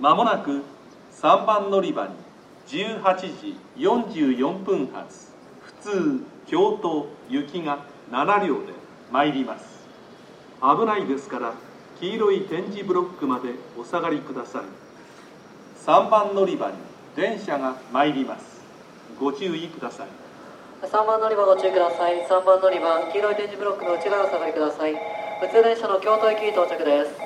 まもなく3番乗り場に18時44分発普通京都行きが7両で参ります。危ないですから黄色い点字ブロックまでお下がりください。3番乗り場に電車が参ります。ご注意ください。 3番乗り場ご注意ください。3番乗り場黄色い点字ブロックの内側へお下がりください。普通電車の京都駅到着です。